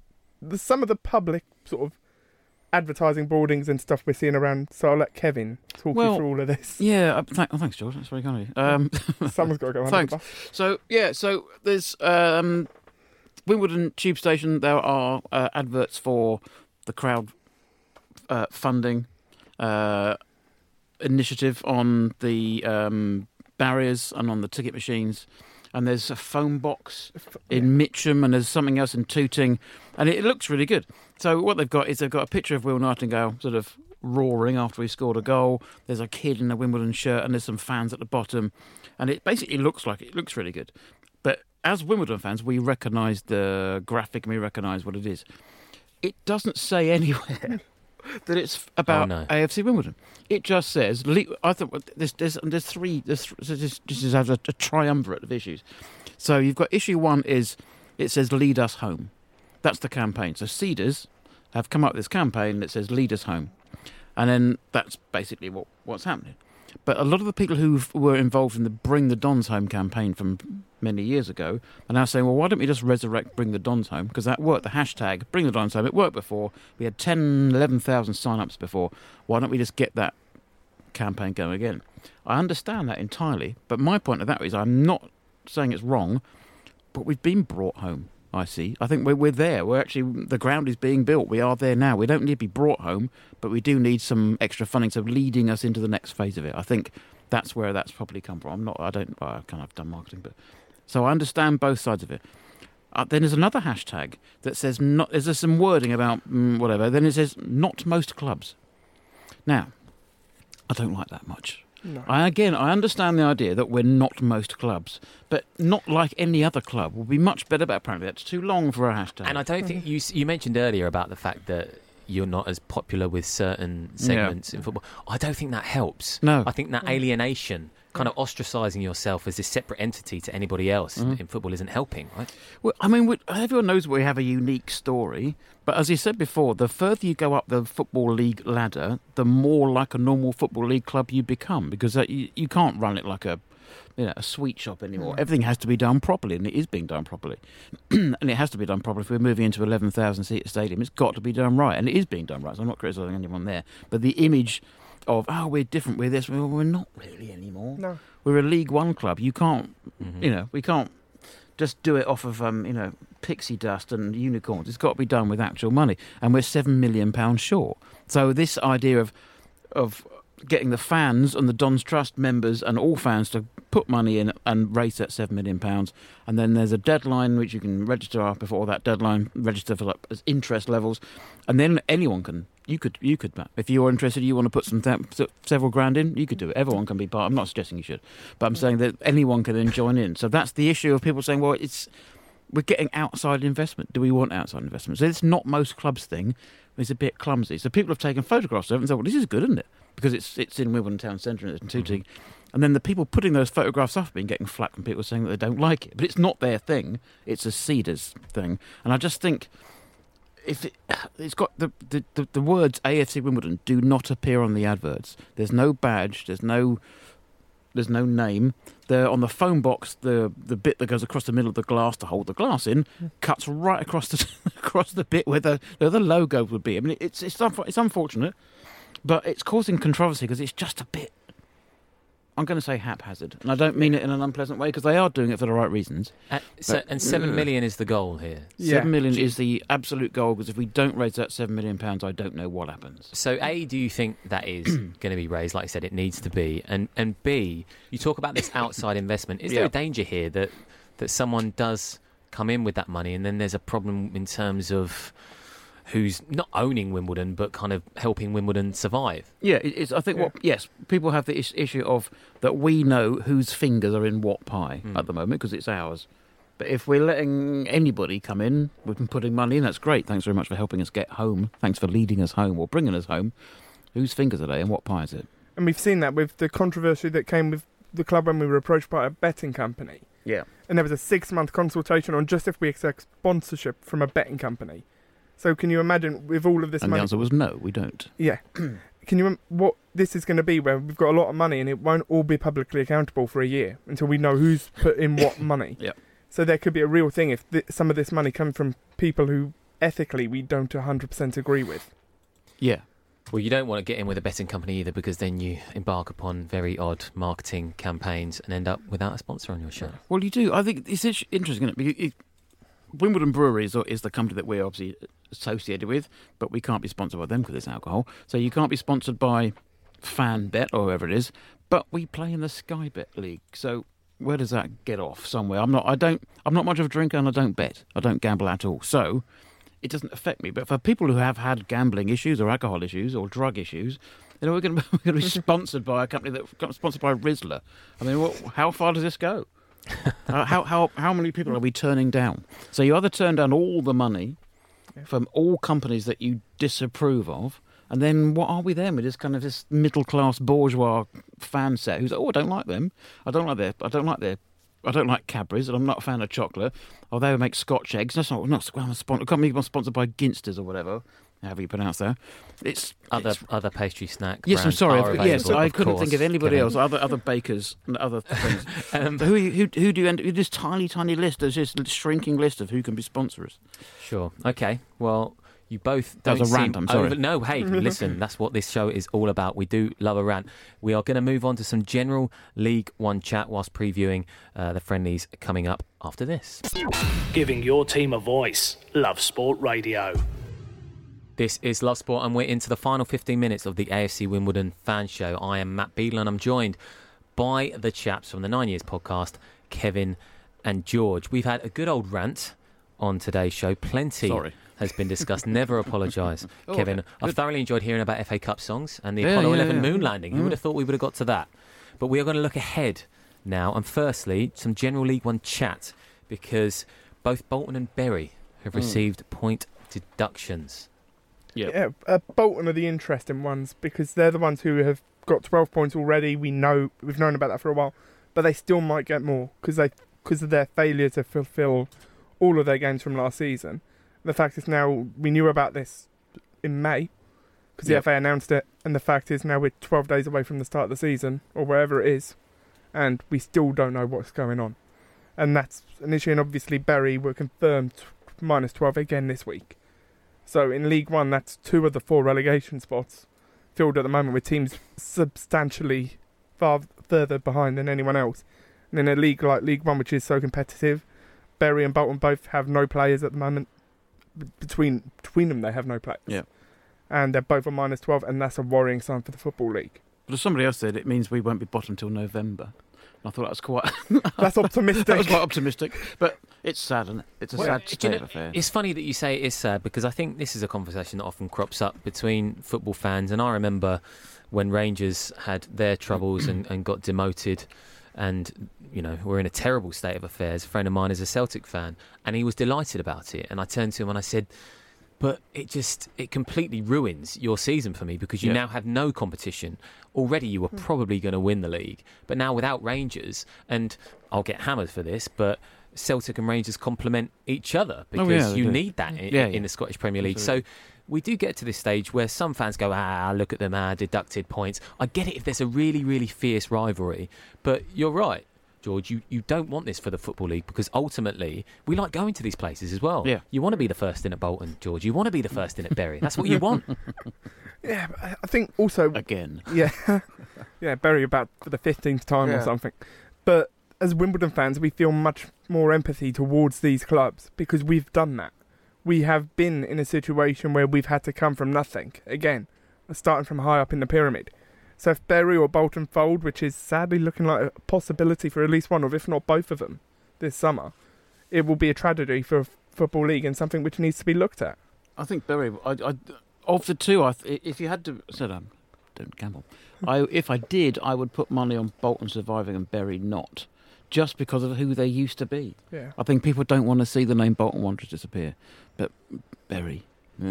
public sort of advertising boardings and stuff we're seeing around. So I'll let Kevin talk you through all of this. Yeah, thanks, George. That's very kind of you. Someone's got to go under the bus. So there's Wimbledon Tube Station. There are adverts for the crowd funding initiative on the barriers and on the ticket machines. And there's a phone box in Mitcham, and there's something else in Tooting, and it looks really good. So what they've got is a picture of Will Nightingale sort of roaring after he scored a goal. There's a kid in a Wimbledon shirt, and there's some fans at the bottom, and it basically looks really good. But as Wimbledon fans, we recognise the graphic and we recognise what it is. It doesn't say anywhere that it's about AFC Wimbledon. It just says, I thought there's three. This is a triumvirate of issues. So you've got issue one is it says "Lead Us Home." That's the campaign. So Cedars have come up with this campaign that says "Lead Us Home," and then that's basically what's happening. But a lot of the people who were involved in the Bring the Dons Home campaign from many years ago, and now saying, well, why don't we just resurrect Bring the Dons Home? Because that worked, the hashtag Bring the Dons Home, it worked before. We had 11,000 sign-ups before. Why don't we just get that campaign going again? I understand that entirely, but my point of that is I'm not saying it's wrong, but we've been brought home, I see. I think we're there. We're actually, the ground is being built. We are there now. We don't need to be brought home, but we do need some extra funding, so leading us into the next phase of it. I think that's where that's probably come from. I kind of done marketing, but so I understand both sides of it. Then there's another hashtag that says, there's some wording about whatever, then it says, not most clubs. Now, I don't like that much. No. I understand the idea that we're not most clubs, but not like any other club will be much better, but apparently that's too long for a hashtag. And I don't think you mentioned earlier about the fact that you're not as popular with certain segments in football. I don't think that helps. No. I think that alienation, kind of ostracising yourself as a separate entity to anybody else in football isn't helping, right? Well, I mean, everyone knows we have a unique story, but as you said before, the further you go up the Football League ladder, the more like a normal Football League club you become, because you can't run it like a sweet shop anymore. Everything has to be done properly, and it is being done properly. And it has to be done properly if we're moving into 11,000 seat stadium. It's got to be done right, and it is being done right, so I'm not criticising anyone there. But the image of, we're different, we're this, we're not really anymore. No. We're a League One club. You can't, we can't just do it off of, pixie dust and unicorns. It's got to be done with actual money, and we're £7 million short. So this idea of getting the fans and the Dons Trust members and all fans to put money in and raise that £7 million, and then there's a deadline which you can register up before that deadline, register for as interest levels, and then anyone can. You could, if you're interested, you want to put several grand in, you could do it. Everyone can be part. I'm not suggesting you should, but I'm saying that anyone can then join in. So that's the issue of people saying, well, we're getting outside investment. Do we want outside investment? So it's not most clubs thing. It's a bit clumsy. So people have taken photographs of it and said, well, this is good, isn't it? Because it's in Wimbledon Town Centre and it's in Tooting. And then the people putting those photographs up have been getting flack from people saying that they don't like it. But it's not their thing. It's a Cedars thing. And I just think if it's got the words AFC Wimbledon do not appear on the adverts. There's no badge. There's no name. They're on the phone box. The bit that goes across the middle of the glass to hold the glass in cuts right across the bit where the logo would be. I mean, it's unfortunate, but it's causing controversy because it's just a bit, I'm going to say, haphazard, and I don't mean it in an unpleasant way because they are doing it for the right reasons. And 7 million is the goal here. 7 million is the absolute goal, because if we don't raise that £7 million, I don't know what happens. So A, do you think that is going to be raised? Like I said, it needs to be. And B, you talk about this outside investment. Is there a danger here that someone does come in with that money and then there's a problem in terms of who's not owning Wimbledon but kind of helping Wimbledon survive? Yeah, I think yes, people have the issue of that we know whose fingers are in what pie at the moment because it's ours. But if we're letting anybody come in, we've been putting money in, that's great. Thanks very much for helping us get home. Thanks for leading us home or bringing us home. Whose fingers are they and what pie is it? And we've seen that with the controversy that came with the club when we were approached by a betting company. Yeah. And there was a 6-month consultation on just if we accept sponsorship from a betting company. So can you imagine with all of this money? And the answer was no, we don't. Yeah. Can you what this is going to be where we've got a lot of money and it won't all be publicly accountable for a year until we know who's put in what money. Yeah. So there could be a real thing if some of this money comes from people who ethically we don't 100% agree with. Yeah. Well, you don't want to get in with a betting company either, because then you embark upon very odd marketing campaigns and end up without a sponsor on your show. Well, you do. I think it's interesting, isn't it? Wimbledon Breweries is the company that we're obviously associated with, but we can't be sponsored by them because it's alcohol. So you can't be sponsored by FanBet or whoever it is, but we play in the Sky Bet League. So where does that get off? Somewhere. I'm not much of a drinker and I don't bet. I don't gamble at all. So it doesn't affect me. But for people who have had gambling issues or alcohol issues or drug issues, we're going to be sponsored by a company that got sponsored by Rizla. I mean, how far does this go? How many people are we turning down? So you either turn down all the money from all companies that you disapprove of, and then what are we then? We're just kind of this middle class bourgeois fan set who's like, I don't like them. I don't like Cadbury's, and I'm not a fan of chocolate. They make Scotch eggs. That's not. I can't believe I'm sponsored by Ginsters or whatever. however you pronounce that. It's other pastry snack. Yes, I'm brands sorry. are Yes, available, I of couldn't course, think of anybody Kevin. else. Other bakers and other things. Who do you end with this tiny list? There's this shrinking list of who can be sponsors. Sure. Okay. Well, you both That don't was a rant, seem I'm sorry. No, hey, listen, that's what this show is all about. We do love a rant. We are going to move on to some general League One chat whilst previewing the friendlies coming up after this. Giving your team a voice. Love Sport Radio. This is Love Sport, and we're into the final 15 minutes of the AFC Wimbledon fan show. I am Matt Beadle, and I'm joined by the chaps from the 9 Years podcast, Kevin and George. We've had a good old rant on today's show. Plenty has been discussed. Never apologise, Kevin. Okay. I've thoroughly enjoyed hearing about FA Cup songs and the Apollo 11 moon landing. Who would have thought we would have got to that? But we are going to look ahead now, and firstly, some general League One chat, because both Bolton and Bury have received point deductions. Yeah, Bolton are the interesting ones because they're the ones who have got 12 points already. We've known about that for a while, but they still might get more because of their failure to fulfil all of their games from last season. The fact is now we knew about this in May because the FA announced it, and the fact is now we're 12 days away from the start of the season or wherever it is, and we still don't know what's going on. And that's an issue. And obviously Bury were confirmed minus 12 again this week. So in League One, that's 2 of the 4 relegation spots filled at the moment with teams substantially further behind than anyone else. And in a league like League One, which is so competitive, Bury and Bolton both have no players at the moment. Between them, they have no players. Yeah. And they're both on minus 12, and that's a worrying sign for the Football League. But as somebody else said, it means we won't be bottom till November. I thought that was quite... That's optimistic. That was quite optimistic. But it's sad, isn't it? It's a sad state of affairs. It's funny that you say it is sad, because I think this is a conversation that often crops up between football fans. And I remember when Rangers had their troubles and got demoted and, you know, were in a terrible state of affairs. A friend of mine is a Celtic fan, and he was delighted about it. And I turned to him and I said, but it completely ruins your season for me, because you now have no competition. Already you were probably going to win the league, but now without Rangers, and I'll get hammered for this, but Celtic and Rangers complement each other, because you need that in the Scottish Premier League. Absolutely. So we do get to this stage where some fans go, look at them, deducted points. I get it if there's a really, really fierce rivalry, but you're right, George, you don't want this for the Football League, because ultimately we like going to these places as well. Yeah. You want to be the first in at Bolton, George. You want to be the first in at Bury. That's what you want. Yeah, I think also... Again. Yeah, yeah, Bury about for the 15th time or something. But as Wimbledon fans, we feel much more empathy towards these clubs because we've done that. We have been in a situation where we've had to come from nothing, again, starting from high up in the pyramid. So if Bury or Bolton fold, which is sadly looking like a possibility for at least one, or if not both of them, this summer, it will be a tragedy for Football League and something which needs to be looked at. I think Bury, of the two, if you had to... don't gamble. If I did, I would put money on Bolton surviving and Bury not, just because of who they used to be. Yeah. I think people don't want to see the name Bolton Wanderers disappear, but Bury...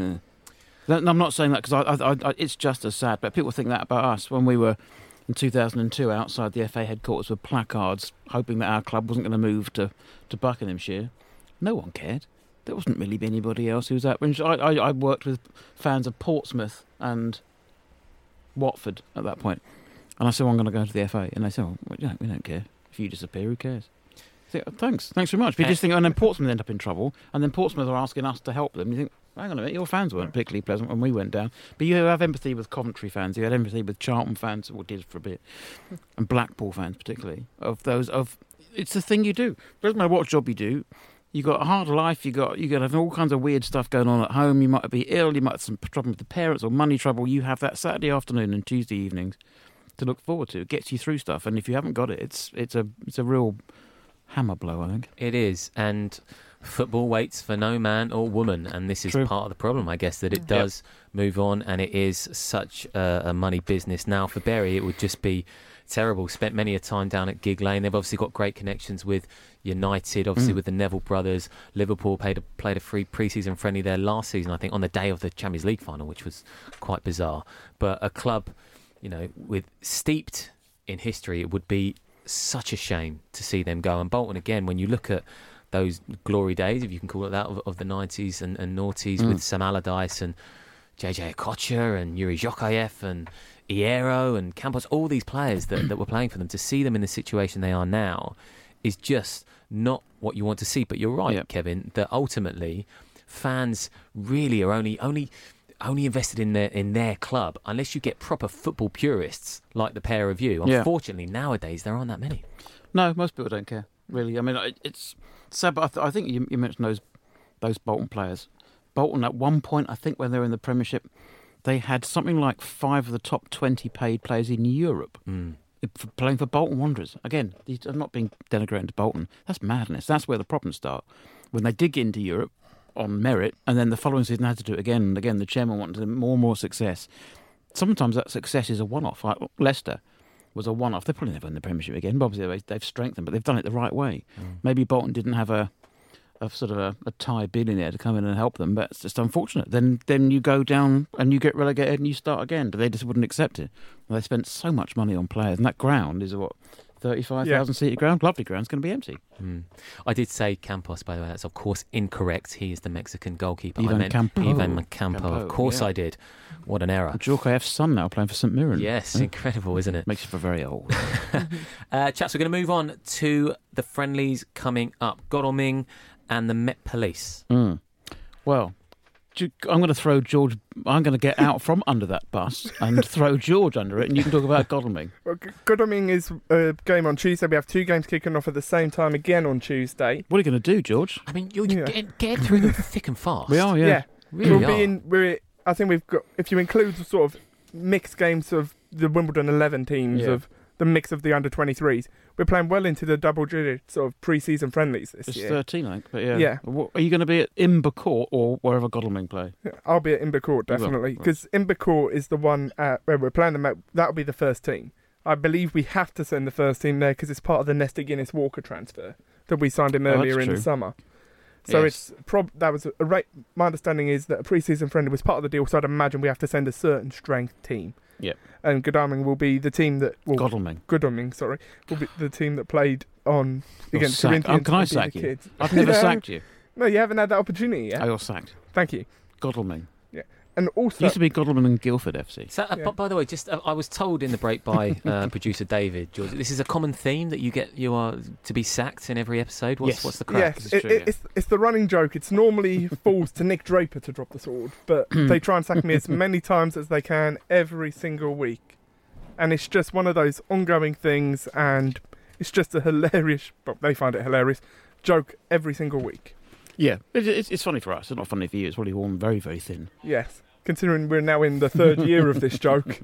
I'm not saying that because it's just as sad, but people think that about us. When we were in 2002 outside the FA headquarters with placards, hoping that our club wasn't going to move to Buckinghamshire, no one cared. There wasn't really anybody else who was out. I worked with fans of Portsmouth and Watford at that point, and I said, I'm going to go to the FA, and they said, we don't care. If you disappear, who cares? I think, thanks very much. But you just think, and then Portsmouth end up in trouble, and then Portsmouth are asking us to help them. You think, hang on a minute, your fans weren't particularly pleasant when we went down. But you have empathy with Coventry fans, you had empathy with Charlton fans, or did for a bit, and Blackpool fans particularly. It's the thing you do. Doesn't matter what job you do. You got a hard life. You got to have all kinds of weird stuff going on at home. You might be ill. You might have some trouble with the parents or money trouble. You have that Saturday afternoon and Tuesday evenings to look forward to. It gets you through stuff, and if you haven't got it, it's a real hammer blow, I think. It is, and football waits for no man or woman, and this is part of the problem, I guess, that it does move on, and it is such a money business. Now for Bury, it would just be terrible. Spent many a time down at Gig Lane. They've obviously got great connections with United, obviously with the Neville brothers. Liverpool played a free pre-season friendly there last season, I think, on the day of the Champions League final, which was quite bizarre. But a club, with steeped in history, it would be such a shame to see them go. And Bolton, again, when you look at those glory days, if you can call it that, of the 90s and noughties with Sam Allardyce and JJ Okocha and Yuri Jokayev and Hierro and Campos, all these players that were playing for them, to see them in the situation they are now is just not what you want to see. But you're right, Kevin, that ultimately fans really are only invested in their club unless you get proper football purists like the pair of you. Unfortunately, nowadays there aren't that many. No, most people don't care, really. I mean, it's sad, but I think you mentioned those Bolton players. Bolton, at one point, I think when they were in the Premiership, they had something like 5 of the top 20 paid players in Europe playing for Bolton Wanderers. Again, I'm not being denigrating to Bolton. That's madness. That's where the problems start. When they dig into Europe on merit, and then the following season had to do it again and again, the chairman wanted more and more success. Sometimes that success is a one-off. Like Leicester was a one-off. They'll probably never win the Premiership again. But obviously, they've strengthened, but they've done it the right way. Maybe Bolton didn't have a Thai billionaire to come in and help them, but it's just unfortunate. Then you go down and you get relegated and you start again. But they just wouldn't accept it. Well, they spent so much money on players, and that ground is 35,000 seated ground. Lovely ground. It's going to be empty. I did say Campos, by the way. That's of course incorrect. He is the Mexican goalkeeper. Ivan Campo. Of course, I did. What an error. Djorkaeff's son now playing for St Mirren. Yes, incredible, isn't it? Makes you feel very old. Chaps, we're going to move on to the friendlies coming up. Godalming and the Met Police. Well, I'm going to throw George. I'm going to get out from under that bus and throw George under it, and you can talk about Godalming. Well, Godalming is a game on Tuesday. We have 2 games kicking off at the same time again on Tuesday. What are you going to do, George? I mean, you're get through them thick and fast. We are, yeah. Really I think we've got, if you include the sort of mixed games of the Wimbledon 11 teams of the mix of the under-23s, we're playing well into the double-digit sort of pre-season friendlies this year. It's 13, I think, but yeah. Are you going to be at Imber Court or wherever Godalming play? Yeah, I'll be at Imber Court, definitely, because Imber Court is the one where we're playing them at. That'll be the first team. I believe we have to send the first team there because it's part of the Nesta Guinness Walker transfer that we signed him earlier in the summer. So my understanding is that a pre-season friendly was part of the deal, so I'd imagine we have to send a certain strength team. Yep. And Godalming will be the team that... Godalming, will be the team that played on against Corinthians. Can I sack you? I've never sacked you. No, you haven't had that opportunity yet. I got sacked. Thank you. Godalming. Yeah. And also... It used to be Godalming and Guildford FC. So, by the way, I was told in the break by producer David, George, this is a common theme that you are to be sacked in every episode. What's the crack? Yes, it's the running joke. It's normally falls to Nick Draper to drop the sword, but they try and sack me as many times as they can every single week. And it's just one of those ongoing things, and it's just a hilarious, well, they find it hilarious, joke every single week. Yeah, it's funny for us. It's not funny for you. It's probably worn very, very thin. Yes, considering we're now in the 3rd year of this joke.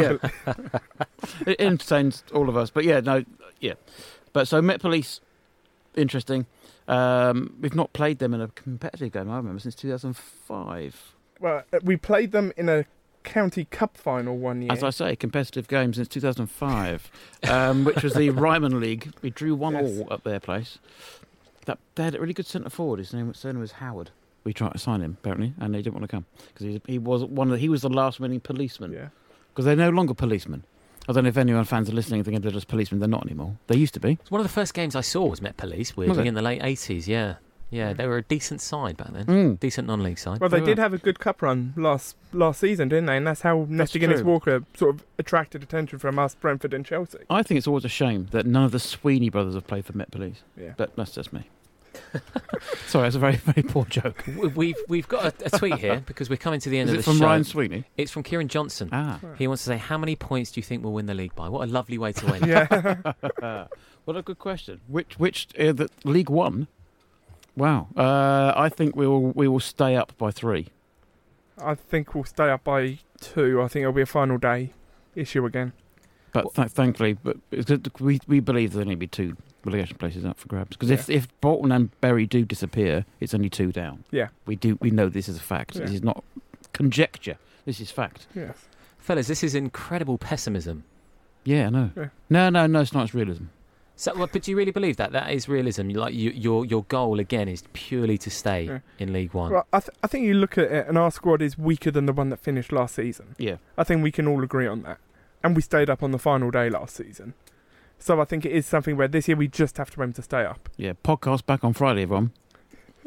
It entertains all of us. But But so Met Police, interesting. We've not played them in a competitive game, I remember, since 2005. Well, we played them in a County Cup final one year. As I say, competitive game since 2005, which was the Ryman League. We drew 1-1 at their place. They had a really good centre forward. His name was Howard. We tried to sign him apparently, and they didn't want to come because he was the last winning policeman. Yeah, because they're no longer policemen. I don't know if anyone fans are listening and thinking they're just policemen. They're not anymore. They used to be. It's one of the first games I saw was Met Police. Weirdly, in the late 80s. Yeah, they were a decent side back then. Decent non-league side. Well, they did have a good cup run last season, didn't they? And that's how Nesta Guinness Walker sort of attracted attention from us, Brentford and Chelsea. I think it's always a shame that none of the Sweeney brothers have played for Met Police. Yeah. But that's just me. Sorry, that's a very, very poor joke. We've got a tweet here because we're coming to the end of the show. Is it from Ryan Sweeney? It's from Kieran Johnson. He wants to say, how many points do you think we'll win the league by? What a lovely way to win. Yeah. What a good question. Which the League One? Wow. I think we will stay up by 3. I think we'll stay up by 2. I think it'll be a final day issue again. But thankfully, we believe there'll only be 2 relegation places up for grabs. Because if Bolton and Bury do disappear, it's only 2 down. Yeah. We know this is a fact. Yeah. This is not conjecture. This is fact. Yes. Fellas, this is incredible pessimism. Yeah, I know. Yeah. No, it's not. It's realism. So, but do you really believe that? That is realism. Like your goal again is purely to stay in League One. Well, I think you look at it, and our squad is weaker than the one that finished last season. Yeah, I think we can all agree on that. And we stayed up on the final day last season, so I think it is something where this year we just have to aim to stay up. Yeah, podcast back on Friday, everyone.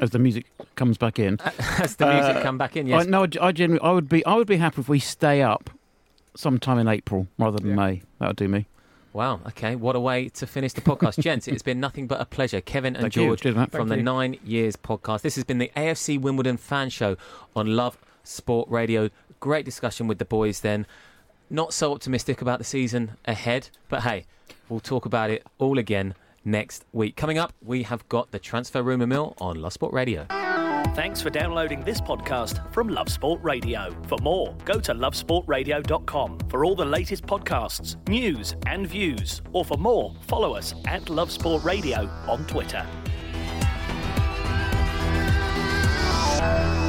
as the music comes back in. As the music come back in, yes. I would be happy if we stay up sometime in April rather than May. That would do me. Wow, okay, what a way to finish the podcast. Gents, it's been nothing but a pleasure. Kevin and George from the 9 Years podcast. This has been the AFC Wimbledon fan show on Love Sport Radio. Great discussion with the boys then. Not so optimistic about the season ahead, but hey, we'll talk about it all again next week. Coming up, we have got the Transfer Rumour Mill on Love Sport Radio. Thanks for downloading this podcast from Love Sport Radio. For more, go to lovesportradio.com for all the latest podcasts, news and views. Or for more, follow us at Love Sport Radio on Twitter.